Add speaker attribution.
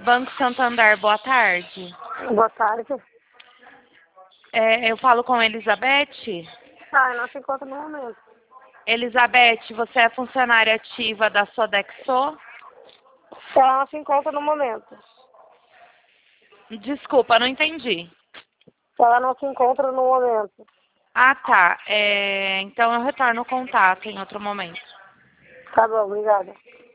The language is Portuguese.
Speaker 1: Banco Santander, boa tarde.
Speaker 2: Boa tarde.
Speaker 1: Eu falo com Elizabeth.
Speaker 2: Não se encontra no momento.
Speaker 1: Elizabeth, você é funcionária ativa da Sodexo?
Speaker 2: Ela não se encontra no momento.
Speaker 1: Desculpa, não entendi.
Speaker 2: Ela não se encontra no momento.
Speaker 1: Ah, tá. Então eu retorno o contato em outro momento.
Speaker 2: Tá bom, obrigada.